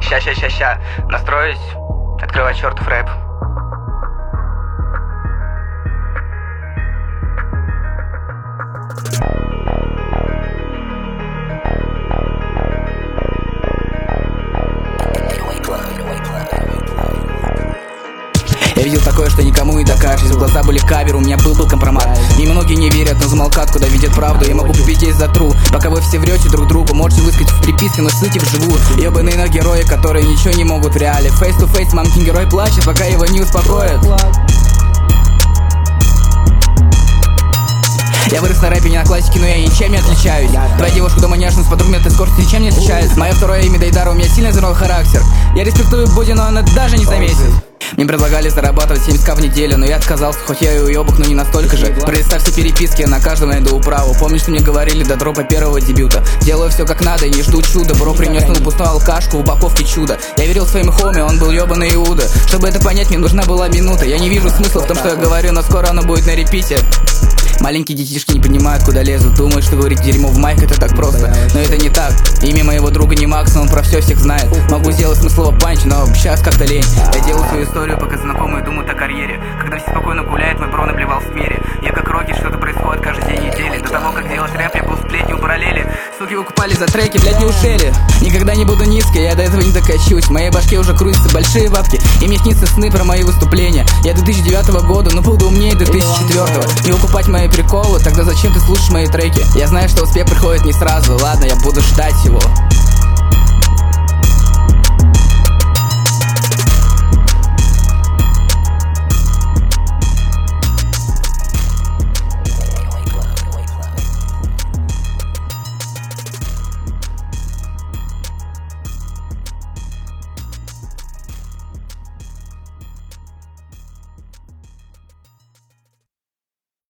Ща, настроюсь, открывай чертов рэп. Я видел такое, что никому не докажешь. Глаза были кавер, у меня был компромат. Немногие не верят, но замолкат, куда видят правду. Я могу купить здесь за тру. Пока вы все врете друг другу, можете высказать в приписке, но ссылки вживую. Ёбаные на герои, которые ничего не могут в реале. Face to face, мамкин герой плачет, пока его не успокоят. Я вырос на рэпе, не на классике, но я ничем не отличаюсь. Твоя девушка дома няшна, с подругами от эскорта ничем не отличается. Мое второе имя Дейдара, у меня сильный здоровый характер. Я респектую Боди, но она даже не заметит. Мне предлагали зарабатывать 70к в неделю, но я отказался, хоть я и уёбок, но не настолько же. Пролистав все переписки, я на каждом найду управу. Помнишь, что мне говорили до дропа первого дебюта? Делаю все как надо и не жду чуда. Бро принес пустую алкашку в упаковке чуда. Я верил своим хоми, он был ёбаный Иуда. Чтобы это понять, мне нужна была минута. Я не вижу смысла в том, что я говорю, но скоро оно будет на репите. Маленькие детишки не понимают, куда лезут. Думают, что говорить дерьмо в майк это так просто. Но это не так. Имя моего друга не Макс, но он про все всех знает. Могу сделать смыслово панч, но сейчас как-то лень. Я делаю свою историю, пока знакомые думают о карьере. Когда все спокойно гуляют, мой бро наплевал в мире. Я как Рокки, что-то происходит каждый день недели. До того, как делать рэп, я был сплетню параллели. Суки выкупали за треки, блять, не ушели. Никогда не буду низко, я до этого не докачусь. В моей башке уже крутятся большие бабки, и мне снится сны про мои выступления. Я 2009 года, но буду умнее 2004. Не выкупать мои приколы, тогда зачем ты слушаешь мои треки? Я знаю, что успех приходит не сразу, ладно, я буду ждать его.